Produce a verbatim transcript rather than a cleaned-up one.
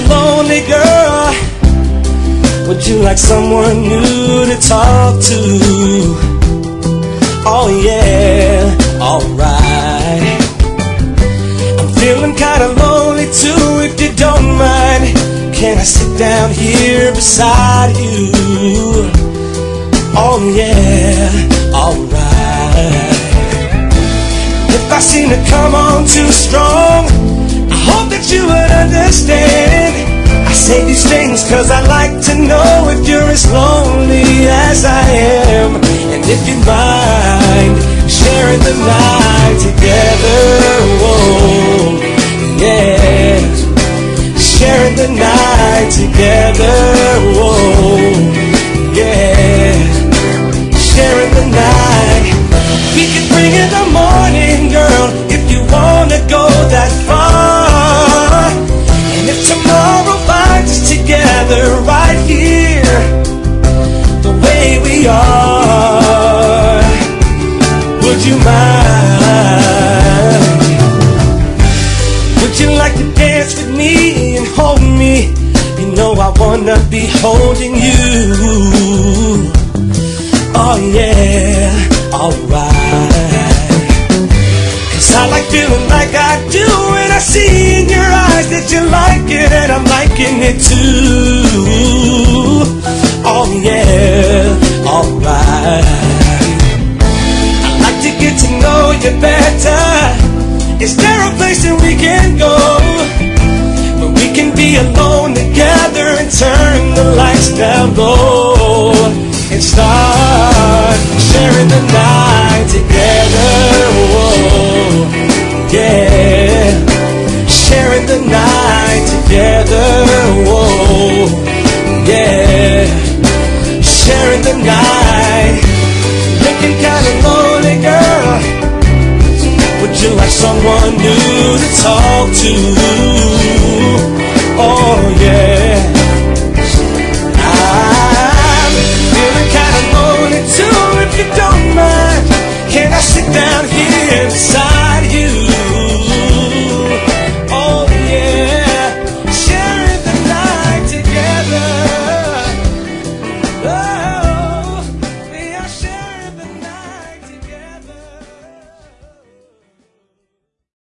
lonely, girl? Would you like someone new to talk to? Oh yeah, alright. I'm feeling kinda lonely too, if you don't mind. Can I sit down here beside you? Oh yeah, alright. If I seem to come on too strong, I hope that you would understand. I say these things cause I like to know if you're as lonely as I am, and if you mind sharing the night together. Whoa, yeah, sharing the night together. Whoa, yeah, sharing the night. We can bring in the morning, girl, if you wanna go that far. And if tomorrow finds us together right here, the way we are, would you mind? Would you like to dance with me and hold me? You know I wanna be holding you. Oh yeah, alright. Cause I like feeling like I do, and I see in your eyes that you like it, and I'm liking it too. Oh yeah, alright. I'd like to get to know you better. Is there a place that we can go where we can be alone together and turn the lights down low and start sharing the night together? Whoa, yeah, sharing the night together. Whoa, yeah, sharing the night. Looking kinda lonely, girl. Would you like someone new to talk to?